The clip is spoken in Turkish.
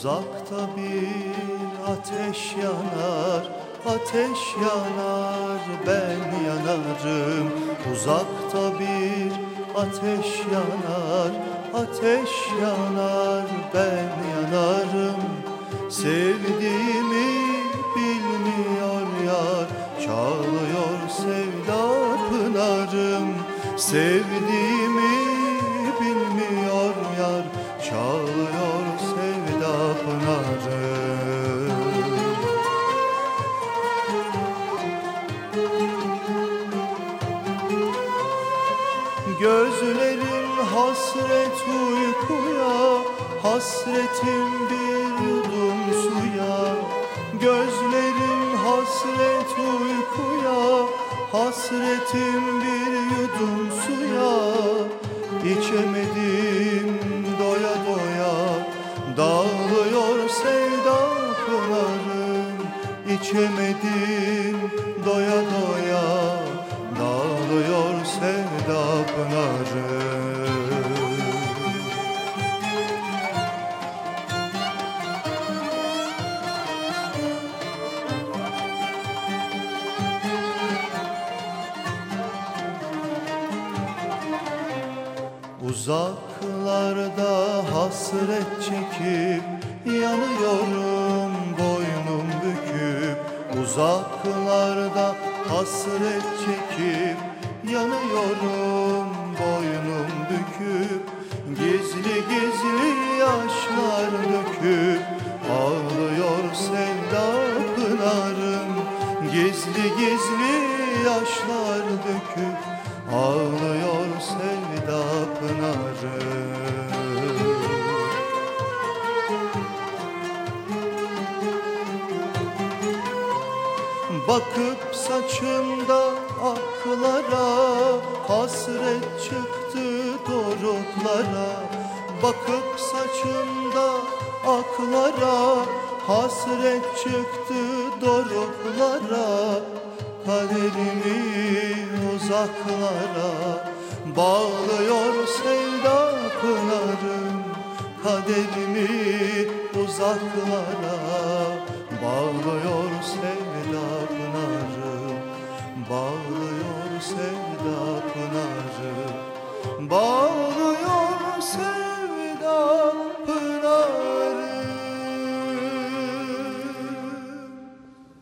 Uzakta bir ateş yanar, ateş yanar, ben yanarım. Uzakta bir ateş yanar, ateş yanar, ben yanarım. Sevdiğimi bilmiyor yar, çağlıyor sevda pınarım. Sevdiğimi bilmiyor yar, çağlıyor sevda pınarım. Gözlerim hasret uykuya, hasretim bir yudum suya. Gözlerim hasret uykuya, hasretim bir yudum suya. İçemedim doya doya, dağılıyor sevda pınarım. İçemedim doya doya, dağılıyor sevda pınarım. Uzaklarda hasret çekip yanıyorum boynum büküp. Uzaklarda hasret çekip yanıyorum boynum büküp. Gizli gizli yaşlar döküp ağlıyor sevda pınarım. Gizli gizli yaşlar döküp ağlıyor sevda pınarım. Bakıp saçımda aklara, hasret çıktı doruklara. Bakıp saçımda aklara, hasret çıktı doruklara. Kaderimi uzaklara bağlıyor sevda pınarım. Kaderimi uzaklara bağlıyor sevda pınarım. Bağlıyor sevda pınarım. Bağlıyor sevda